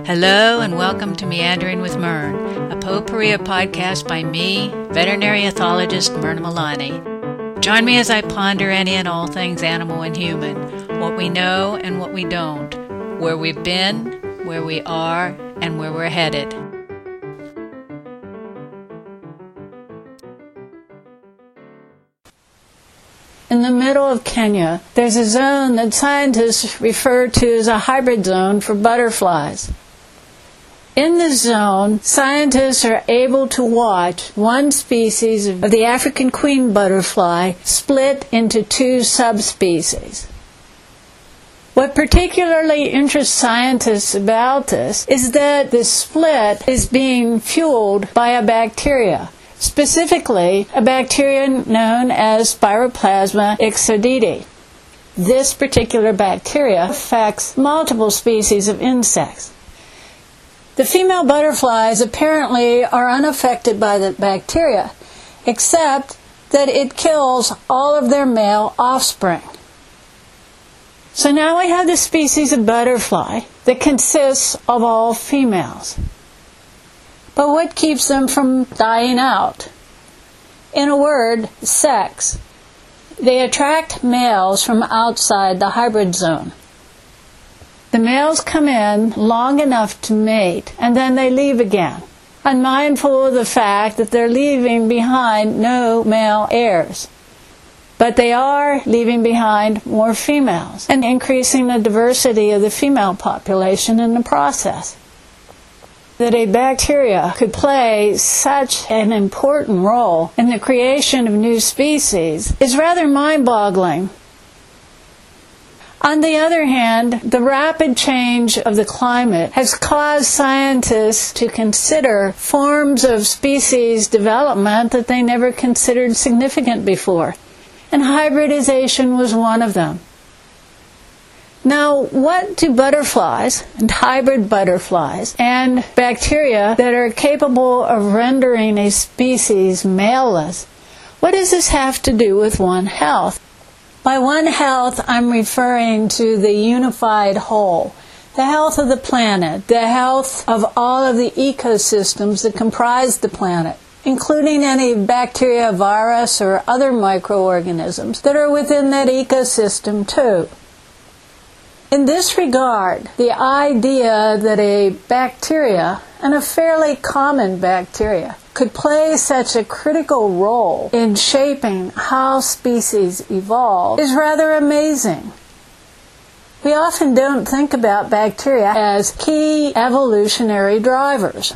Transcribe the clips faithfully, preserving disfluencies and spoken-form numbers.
Hello and welcome to Meandering with Mern, a potpourri podcast by me, veterinary ethologist Myrna Milani. Join me as I ponder any and all things animal and human, what we know and what we don't, where we've been, where we are, and where we're headed. In the middle of Kenya, there's a zone that scientists refer to as a hybrid zone for butterflies. In this zone, scientists are able to watch one species of the African queen butterfly split into two subspecies. What particularly interests scientists about this is that this split is being fueled by a bacteria, specifically a bacteria known as Spiroplasma ixodes. This particular bacteria affects multiple species of insects. The female butterflies apparently are unaffected by the bacteria, except that it kills all of their male offspring. So now we have the species of butterfly that consists of all females. But what keeps them from dying out? In a word, sex. They attract males from outside the hybrid zone. The males come in long enough to mate, and then they leave again, unmindful of the fact that they're leaving behind no male heirs. But they are leaving behind more females and increasing the diversity of the female population in the process. That a bacteria could play such an important role in the creation of new species is rather mind-boggling. On the other hand, the rapid change of the climate has caused scientists to consider forms of species development that they never considered significant before, and hybridization was one of them. Now, what do butterflies and hybrid butterflies and bacteria that are capable of rendering a species maleless, what does this have to do with One Health? By One Health, I'm referring to the unified whole, the health of the planet, the health of all of the ecosystems that comprise the planet, including any bacteria, virus, or other microorganisms that are within that ecosystem too. In this regard, the idea that a bacteria, and a fairly common bacteria, could play such a critical role in shaping how species evolve is rather amazing. We often don't think about bacteria as key evolutionary drivers.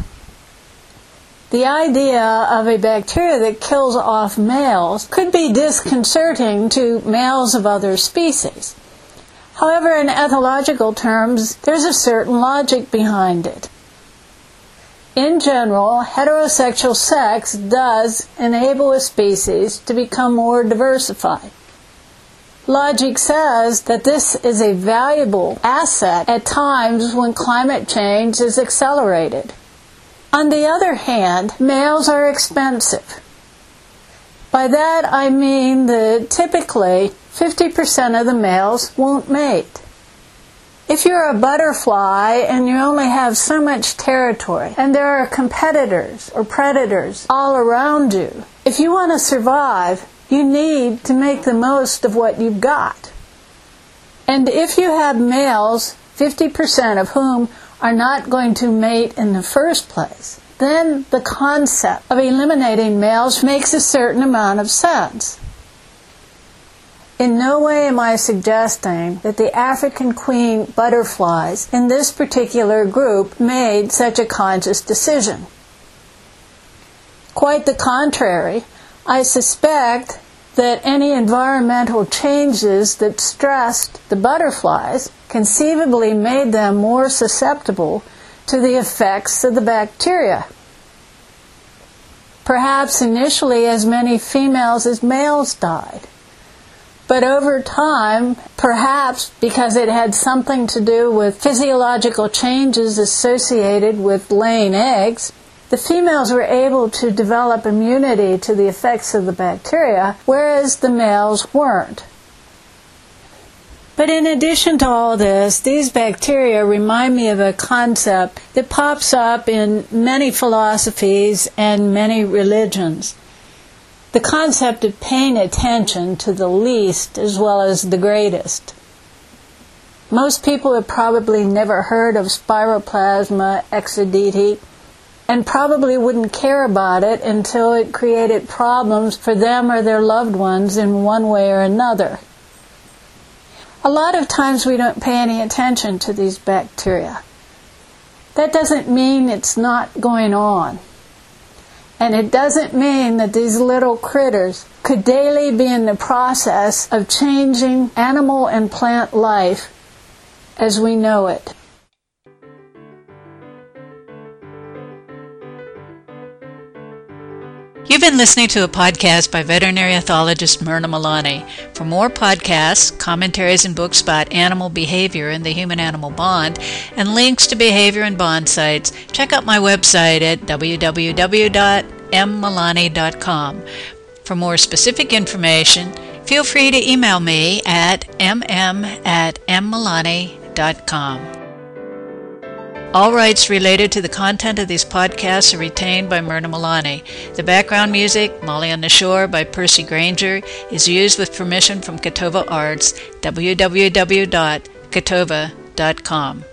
The idea of a bacteria that kills off males could be disconcerting to males of other species. However, in ethological terms, there's a certain logic behind it. In general, heterosexual sex does enable a species to become more diversified. Logic says that this is a valuable asset at times when climate change is accelerated. On the other hand, males are expensive. By that I mean that typically fifty percent of the males won't mate. If you're a butterfly and you only have so much territory, and there are competitors or predators all around you, if you want to survive, you need to make the most of what you've got. And if you have males, fifty percent of whom are not going to mate in the first place, then the concept of eliminating males makes a certain amount of sense. In no way am I suggesting that the African queen butterflies in this particular group made such a conscious decision. Quite the contrary, I suspect that any environmental changes that stressed the butterflies conceivably made them more susceptible to the effects of the bacteria. Perhaps initially as many females as males died. But over time, perhaps because it had something to do with physiological changes associated with laying eggs, the females were able to develop immunity to the effects of the bacteria, whereas the males weren't. But in addition to all this, these bacteria remind me of a concept that pops up in many philosophies and many religions. The concept of paying attention to the least as well as the greatest. Most people have probably never heard of Spiroplasma exediti and probably wouldn't care about it until it created problems for them or their loved ones in one way or another. A lot of times we don't pay any attention to these bacteria. That doesn't mean it's not going on. And it doesn't mean that these little critters could daily be in the process of changing animal and plant life as we know it. You've been listening to a podcast by veterinary ethologist Myrna Malani. For more podcasts, commentaries, and books about animal behavior and the human-animal bond, and links to behavior and bond sites, check out my website at w w w dot m malani dot com. For more specific information, feel free to email me at m m at m malani dot com. All rights related to the content of these podcasts are retained by Myrna Malani. The background music, Molly on the Shore by Percy Granger, is used with permission from Catova Arts, w w w dot catova dot com.